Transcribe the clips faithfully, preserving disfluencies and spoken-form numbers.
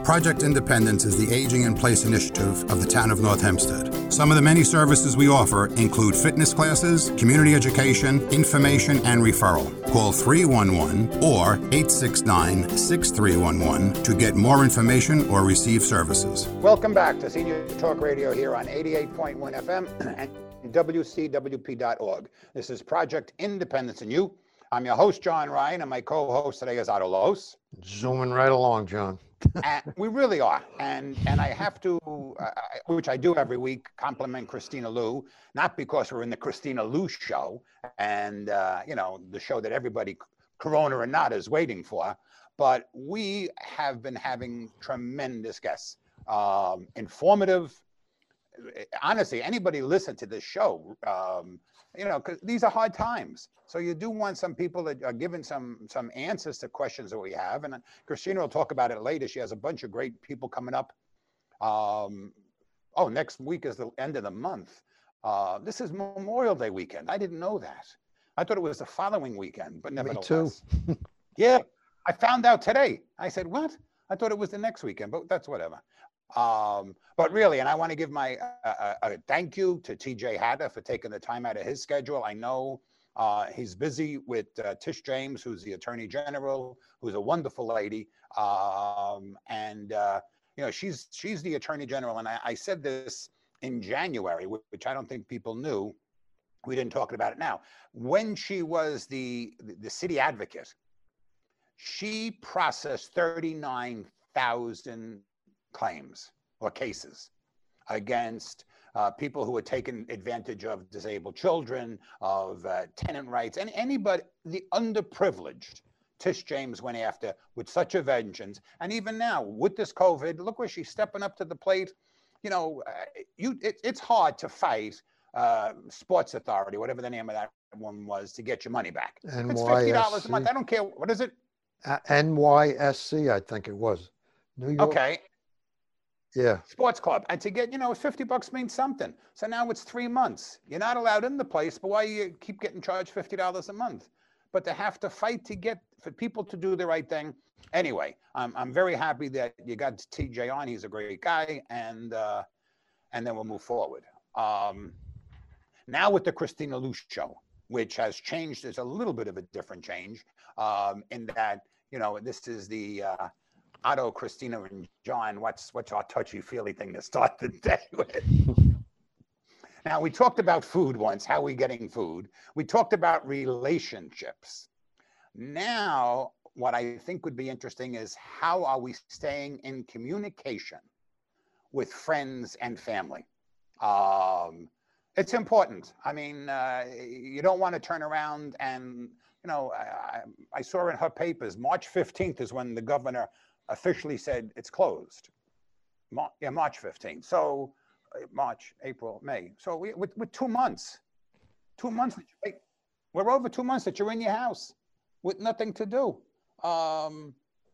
Project Independence is the Aging in Place initiative of the town of North Hempstead. Some of the many services we offer include fitness classes, community education, information, and referral. Call three one one or eight six nine, six three one one to get more information or receive services. Welcome back to Senior Talk Radio here on eighty-eight point one F M and W C W P dot org. This is Project Independence and You. I'm your host, John Ryan, and my co-host today is Otto Los. Zooming right along, John. And we really are. And and I have to, uh, which I do every week, compliment Christina Liu, not because we're in the Christina Liu show and, uh, you know, the show that everybody, Corona or not, is waiting for, but we have been having tremendous guests, um, informative. Honestly, anybody listen to this show, um, you know, because these are hard times. So you do want some people that are giving some some answers to questions that we have. And Christina will talk about it later. She has a bunch of great people coming up. Um, oh, next week is the end of the month. Uh, this is Memorial Day weekend. I didn't know that. I thought it was the following weekend, but nevertheless. Me too. Yeah, I found out today. I said, what? I thought it was the next weekend, but that's whatever. Um, but really, and I want to give my uh, uh, a thank you to T J Hatter for taking the time out of his schedule. I know uh, he's busy with uh, Tish James, who's the Attorney General, who's a wonderful lady, um, and uh, you know she's she's the Attorney General. And I, I said this in January, which I don't think people knew. We didn't talk about it now. When she was the the city advocate, she processed thirty-nine thousand claims or cases against uh, people who had taken advantage of disabled children, of uh, tenant rights, and anybody, the underprivileged. Tish James went after with such a vengeance. And even now, with this COVID, look where she's stepping up to the plate. You know, uh, you it, it's hard to fight uh, Sports Authority, whatever the name of that one was, to get your money back. N Y S C. It's fifty dollars a month. I don't care. What is it? Uh, N Y S C, I think it was. New York. Okay. Yeah. Sports club. And to get, you know, fifty bucks means something. So now it's three months. You're not allowed in the place, but why you keep getting charged fifty dollars a month? But to have to fight to get, for people to do the right thing. Anyway, I'm, I'm very happy that you got T J on. He's a great guy. And, uh, and then we'll move forward. Um, now with the Christina Liu show, which has changed, there's a little bit of a different change um, in that, you know, this is the, uh, Otto, Christina, and John, what's what's our touchy-feely thing to start the day with? Now, we talked about food once, how we getting food. We talked about relationships. Now, what I think would be interesting is how are we staying in communication with friends and family? Um, it's important. I mean, uh, you don't want to turn around and, you know, I, I saw in her papers, March fifteenth is when the governor officially said it's closed. Mar- yeah, March fifteenth. So uh, March, April, May. So we, with, with two months, two months, that you, we're over two months that you're in your house with nothing to do. Um,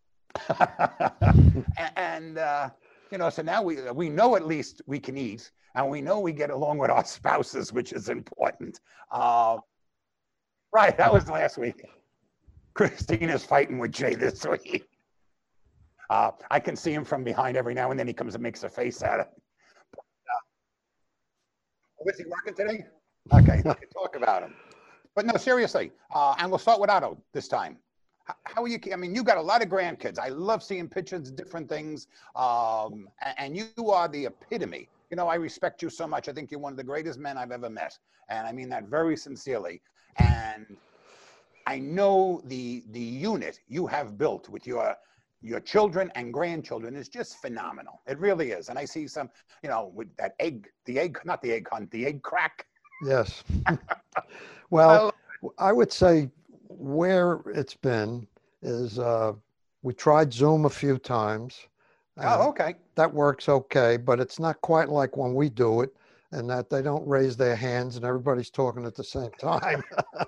and, and uh, you know, so now we we know at least we can eat, and we know we get along with our spouses, which is important. Uh, right, that was last week. Christina's fighting with Jay this week. Uh, I can see him from behind every now and then. He comes and makes a face at it. But, uh, is he working today? Okay, we can talk about him. But no, seriously. Uh, and we'll start with Otto this time. How, how are you? I mean, you got a lot of grandkids. I love seeing pictures, different things. Um, and, and you are the epitome. You know, I respect you so much. I think you're one of the greatest men I've ever met. And I mean that very sincerely. And I know the the unit you have built with your your children and grandchildren is just phenomenal. It really is. And I see some, you know, with that egg, the egg, not the egg hunt, the egg crack. Yes. Well, I would say where it's been is uh, we tried Zoom a few times. Oh, okay. That works okay, but it's not quite like when we do it, and that they don't raise their hands and everybody's talking at the same time.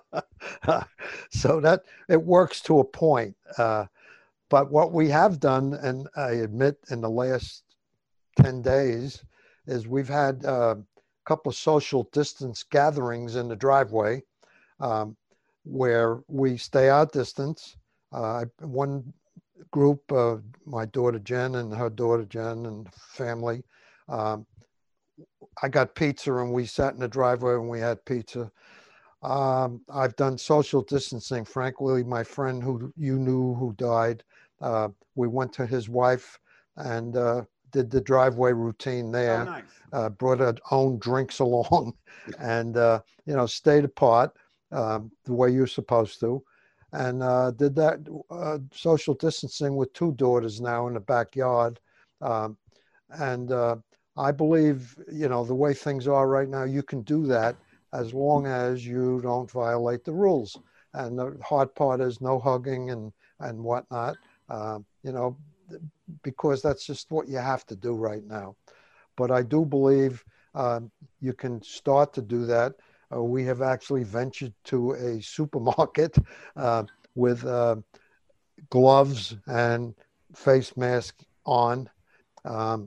So that it works to a point. Uh, But what we have done, and I admit in the last ten days, is we've had uh, a couple of social distance gatherings in the driveway um, where we stay our distance. Uh, one group, uh, my daughter Jen and her daughter Jen and family. Um, I got pizza and we sat in the driveway and we had pizza. Um, I've done social distancing. Frankly, my friend who you knew who died, uh, we went to his wife and uh, did the driveway routine there. Oh, nice. Uh, brought our own drinks along and, uh, you know, stayed apart um, the way you're supposed to. And uh, did that uh, social distancing with two daughters now in the backyard. Um, and uh, I believe, you know, the way things are right now, you can do that as long as you don't violate the rules. And the hard part is no hugging and, and whatnot, uh, you know, because that's just what you have to do right now. But I do believe uh, you can start to do that. Uh, we have actually ventured to a supermarket uh, with uh, gloves and face mask on, um,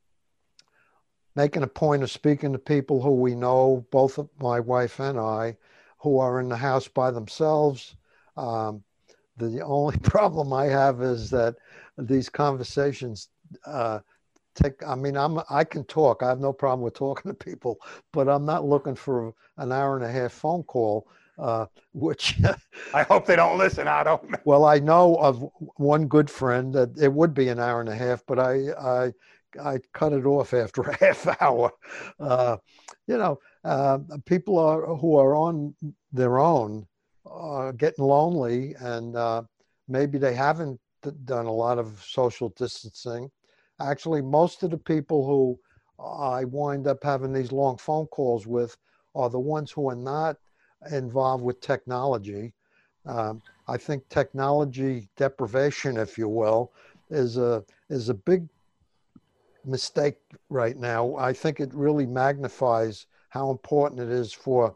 making a point of speaking to people who we know, both my wife and I, who are in the house by themselves. Um, the only problem I have is that these conversations uh, take, I mean, I'm, I can talk. I have no problem with talking to people, but I'm not looking for an hour and a half phone call, uh, which I hope they don't listen, Otto. Well, I know of one good friend that it would be an hour and a half, but I, I, I cut it off after a half hour. Uh, you know, uh, people are who are on their own are getting lonely, and uh, maybe they haven't done a lot of social distancing. Actually, most of the people who I wind up having these long phone calls with are the ones who are not involved with technology. Um, I think technology deprivation, if you will, is a is a big mistake right now. I think it really magnifies how important it is for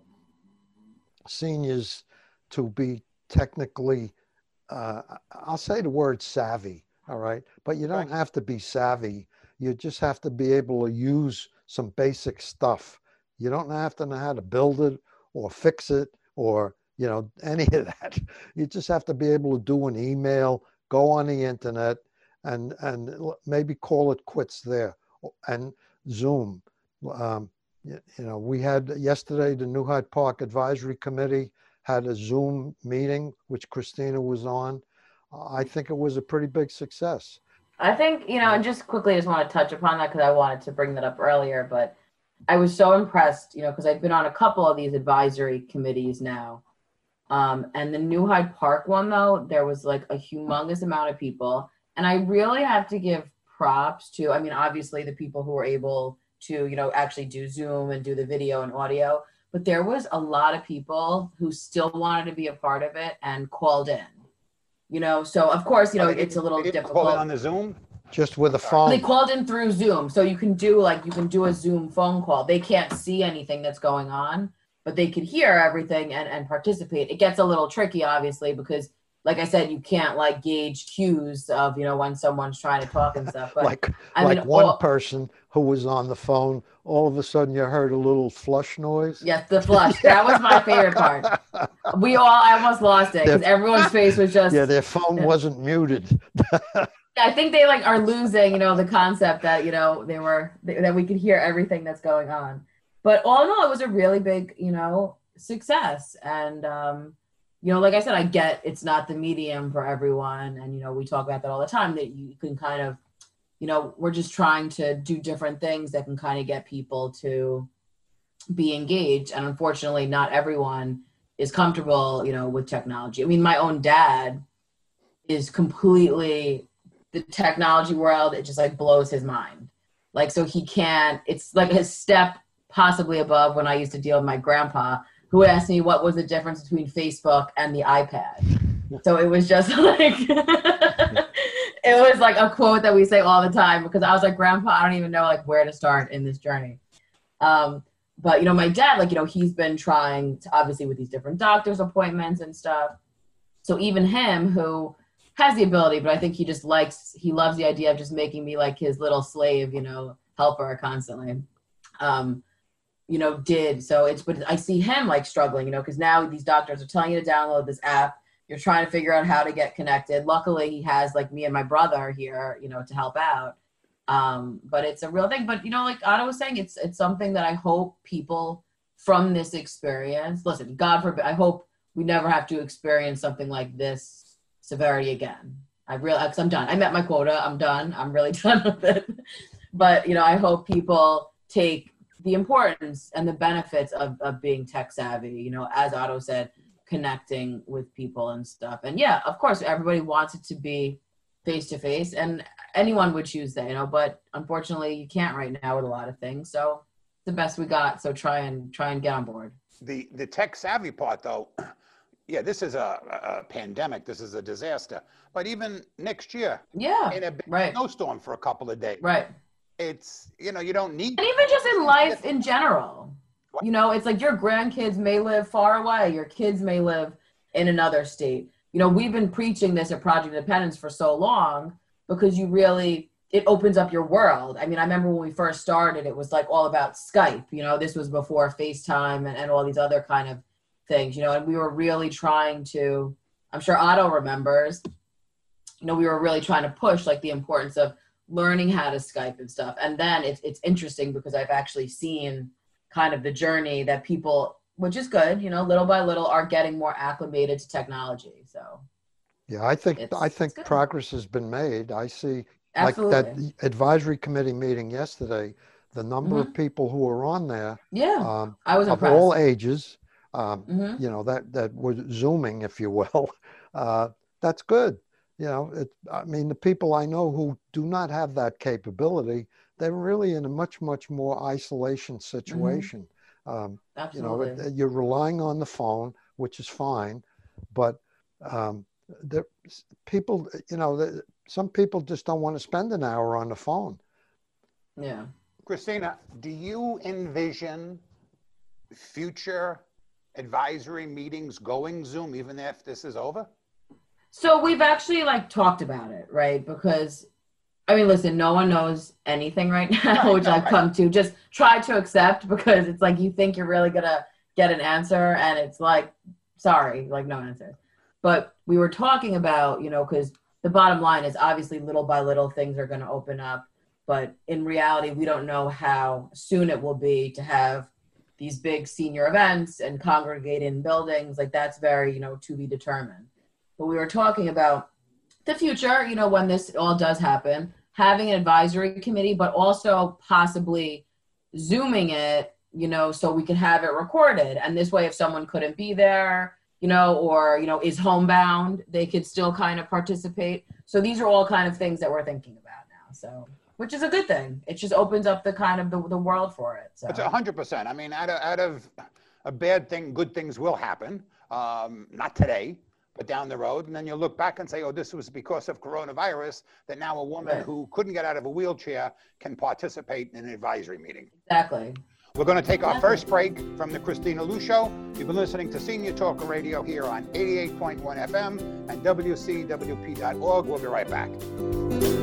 seniors to be technically, uh, I'll say the word savvy, all right? But you don't Right. have to be savvy. You just have to be able to use some basic stuff. You don't have to know how to build it or fix it or, you know, any of that. You just have to be able to do an email, go on the internet, and and maybe call it quits there. And Zoom. Um, you, you know, we had yesterday, the New Hyde Park Advisory Committee had a Zoom meeting, which Christina was on. I think it was a pretty big success. I think, you know, and just quickly, I just want to touch upon that because I wanted to bring that up earlier, but I was so impressed, you know, because I've been on a couple of these advisory committees now. Um, and the New Hyde Park one, though, there was like a humongous amount of people. And I really have to give props to, I mean, obviously the people who were able to, you know, actually do Zoom and do the video and audio, but there was a lot of people who still wanted to be a part of it and called in, you know, so of course, you know, Oh, they it's a didn't- little they didn't difficult. Call it on the Zoom? Just with a They phone. called in through Zoom. So you can do like, you can do a Zoom phone call. They can't see anything that's going on, but they could hear everything and, and participate. It gets a little tricky, obviously, because like I said, you can't like gauge cues of, you know, when someone's trying to talk and stuff. But like I like mean, one all- person who was on the phone, all of a sudden you heard a little flush noise. yes, the flush. That was my favorite part. We all, I almost lost it because everyone's face was just, Yeah, their phone wasn't muted. I think they like are losing, you know, the concept that, you know, they were, that we could hear everything that's going on. But all in all, it was a really big, you know, success. And, um, you know, like I said, I get it's not the medium for everyone. And, you know, we talk about that all the time, that you can kind of, you know, we're just trying to do different things that can kind of get people to be engaged. And unfortunately, not everyone is comfortable, you know, with technology. I mean, my own dad is completely, the technology world, it just like blows his mind. Like, so he can't, it's like his step possibly above when I used to deal with my grandpa, who asked me what was the difference between Facebook and the iPad. So it was just like, it was like a quote that we say all the time, because I was like, Grandpa, I don't even know like where to start in this journey. Um, but, you know, my dad, like, you know, he's been trying to, obviously with these different doctor's appointments and stuff. So even him, who has the ability, but I think he just likes, he loves the idea of just making me like his little slave, you know, helper constantly. Um, you know, did. So it's, but I see him like struggling, you know, because now these doctors are telling you to download this app you're trying to figure out how to get connected. Luckily, he has like me and my brother here, you know, to help out. Um, but it's a real thing. But, you know, like Otto was saying, it's it's something that I hope people from this experience, listen, God forbid, I hope we never have to experience something like this severity again. I really, because I'm done. I met my quota. I'm done. I'm really done with it. But, you know, I hope people take the importance and the benefits of, of being tech savvy, you know, as Otto said, connecting with people and stuff. And yeah, of course, everybody wants it to be face to face, and anyone would choose that, you know, but unfortunately you can't right now with a lot of things. So it's the best we got. So try and try and get on board. The the tech savvy part though, yeah, this is a, a pandemic. This is a disaster. But even next year, yeah, in a big right. snowstorm for a couple of days, right? It's, you know, you don't need. And even just in life in general, you know, it's like your grandkids may live far away. Your kids may live in another state. You know, we've been preaching this at Project Independence for so long because you really, it opens up your world. I mean, I remember when we first started, it was like all about Skype. You know, this was before FaceTime and, and all these other kind of things, you know, and we were really trying to, I'm sure Otto remembers, you know, we were really trying to push like the importance of learning how to Skype and stuff. And then it's it's interesting because I've actually seen kind of the journey that people, which is good, you know, little by little are getting more acclimated to technology. So yeah, I think it's, I think progress has been made. I see Absolutely. like that advisory committee meeting yesterday, the number mm-hmm. of people who were on there, yeah, um, I was of impressed. all ages, um, mm-hmm. you know, that that were Zooming, if you will. Uh, that's good. You know, it, I mean, the people I know who do not have that capability, they're really in a much, much more isolation situation. Mm-hmm. Um, Absolutely. You know, you're relying on the phone, which is fine, but um, there, people, you know, some people just don't want to spend an hour on the phone. Yeah. Christina, do you envision future advisory meetings going Zoom even if this is over? So we've actually like talked about it, right? Because I mean, listen, no one knows anything right now, which I've come to just try to accept, because it's like you think you're really gonna get an answer and it's like, sorry, like no answer. But we were talking about, you know, because the bottom line is obviously little by little things are gonna open up, but in reality, we don't know how soon it will be to have these big senior events and congregate in buildings. Like that's very, you know, to be determined. But we were talking about the future, you know, when this all does happen, having an advisory committee, but also possibly Zooming it, you know, so we could have it recorded. And this way, if someone couldn't be there, you know, or, you know, is homebound, they could still kind of participate. So these are all kind of things that we're thinking about now. So, which is a good thing. It just opens up the kind of the, the world for it. So it's a hundred percent. I mean, out of, out of a bad thing, good things will happen. Um, not today, but down the road. And then you'll look back and say, oh, this was because of coronavirus that now a woman Right. who couldn't get out of a wheelchair can participate in an advisory meeting. Exactly. We're going to take our first break from the Christina Lu Show. You've been listening to Senior Talk Radio here on eighty-eight point one F M and W C W P dot org. We'll be right back.